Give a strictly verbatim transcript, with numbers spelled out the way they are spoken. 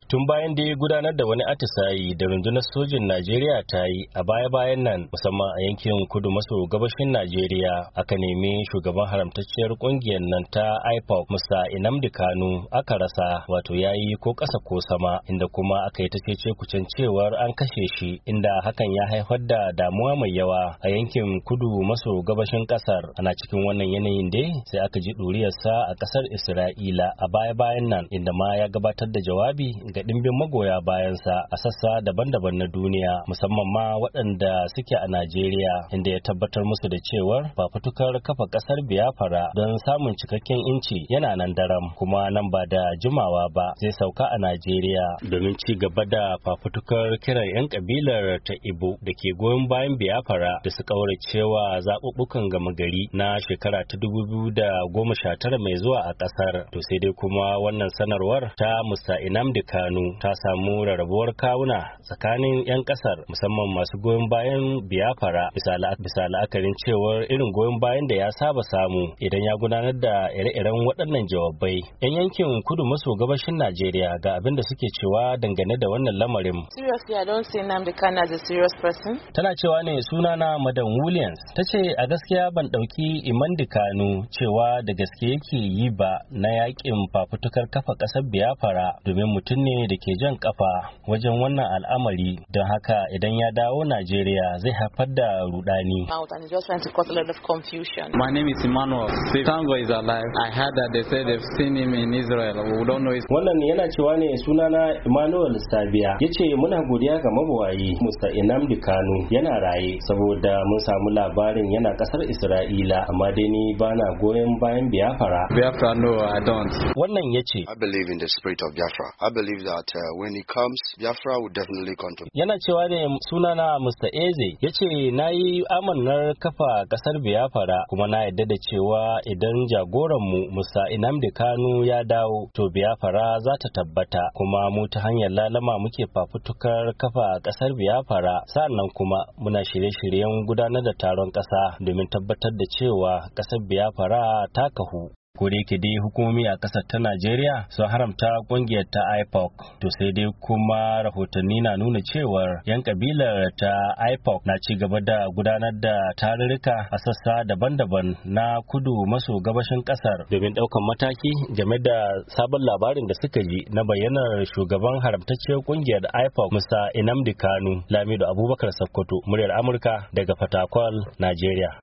tun bayan da ya gudanar da wani atisayi da rundunar sojin Najeriya ta yi a baya-bayan nan musamman a yankin kudu maso gabashin Najeriya aka nemi shugaban haramtacciyar kungiyar nan ta I P O C Musa Nnamdi Kanu aka rasa wato yayi ko ƙasa ko sama inda kuma aka yi ta cece kucin cewar an kashe shi inda hakan ya haifar da damuwa mai yawa a yankin kudu maso gabashin kasar. Ana cikin wannan yanayin dai sai aka ji ɗuriyarsa a ƙasar Isra'ila a baya-bayan nan inda ma ya gabatar da jawabi ga ɗimbin magoya bayansa a sassa daban-daban na duniya musamman ma waɗanda suke a Najeriya inda ya tabbatar musu da cewar fafutukar kafa ƙasar Biafra don samun cikakken inci yana nan daram kuma nan ba da jimawa ba zai sauka a Najeriya domin ci gaba da fafutukar kiran 'yan kabilar ta Igbo da ke goyon bayan Biafra da su kauracewa zaɓuɓɓukan gama gari na shekara ta dubu biyu da goma sha tara mai zuwa a ƙasar. To sai dai kuma wannan sanarwar ta Musa Nnamdi Kanu ta samu rarrabuwar kawuna tsakanin 'yan kasar musamman masu goyon bayan Biafra bisa la'akarin cewar irin goyon bayan da ya saba samu idan ya gudanar da ire-iren waɗannan jawabai. 'Yan yankin kudu maso gabashin Najeriya ga abin da suke cewa dangane da wannan lamarin. Seriously, I don't see Nnamdi Kanu as a serious person. Tana cewa ne sunana Madam Williams. Ta ce a gaskiya ban ɗauki Nnamdi Kanu cewa da gaske yake yi ba na yakin fafutukar kafa ƙasar Biafra domin mutum ne da ke jan kafa wajen wannan al'amari don haka idan ya dawo Najeriya zai haifar da rudani. My name is Emmanuel. Tango is alive. I heard that they said they've seen him in Israel. We don't know his... Wannan yana cewa ne sunana Emmanuel Sabiya. Yace muna godiya ga mabuwayi Musa Nnamdi Kanu yana raye saboda mun samu labarin yana kasar Isra'ila amma dai ni bana goyon bayan Biafra. Biafra no, I don't. Wannan yace I believe in the spirit of Biafra. I believe that uh, when he comes, Biafra will definitely come to. Yana cewa ne sunana Mister Eze yace nayi amannar kafa kasar Biafra kuma na yadda da cewa idan jagoran mu Musa Nnamdi Kanu ya dawo to Biafra za ta tabbata kuma mu ta hanyar lalama muke fafutukar kafa kasar Biafra sannan kuma muna shirye-shiryen gudanar da taron kasa domin tabbatar da cewa kasar Biafra ta kahu. Ko da yake dai hukumomi a ƙasar ta Najeriya sun haramta ƙungiyar ta I P O C to sai dai kuma rahotanni na nuna cewar 'yan kabilar ta I P O C na ci gaba da gudanar da tarurruka a sassa daban-daban na kudu maso gabashin ƙasar domin ɗaukan mataki game da sabon labarin da suka ji na bayyanar shugaban haramtacciyar ƙungiyar I P O C Musa Nnamdi Kanu. Lamido Abubakar Sokoto, muryar Amurka daga Fatakwal, Najeriya.